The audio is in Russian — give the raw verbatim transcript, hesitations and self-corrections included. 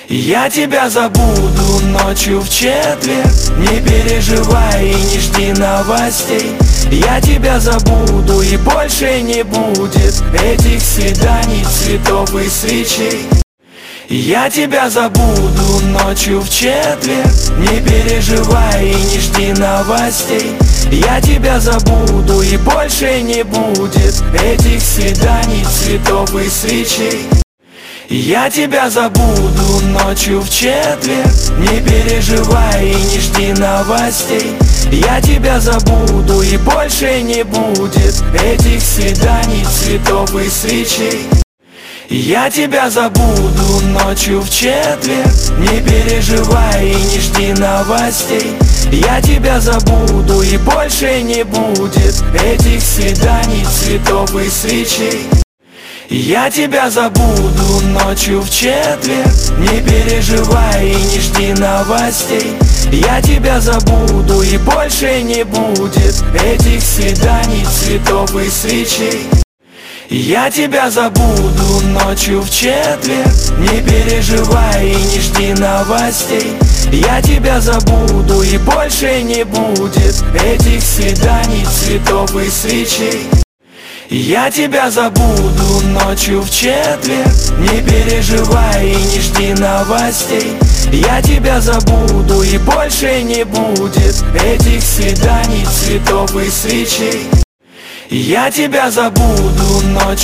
Я тебя забуду ночью в четверг. Не переживай и не жди новостей. Я тебя забуду и больше не будет этих свиданий, цветов и свечей. Я тебя забуду ночью в четверг. Не переживай и не жди новостей. Я тебя забуду и больше не будет этих свиданий, цветов и свечей. Я тебя забуду ночью в четверг. Не переживай и не жди новостей. Я тебя забуду и больше не будет этих свиданий, цветов и свечей. Я тебя забуду ночью в четверг. Не переживай и не жди новостей. Я тебя забуду и больше не будет этих свиданий, цветов и свечей. Я тебя забуду ночью в четверг. Не переживай и не жди новостей. Я тебя забуду и больше не будет этих свиданий, цветов и свечей. Я тебя забуду ночью в четверг. Не переживай и не жди новостей. Я тебя забуду и больше не будет этих свиданий, цветов и свечей. Я тебя забуду ночью в четверг. Не переживай и не жди новостей. Я тебя забуду и больше не будет этих свиданий, цветов и свечей. Я тебя забуду ночью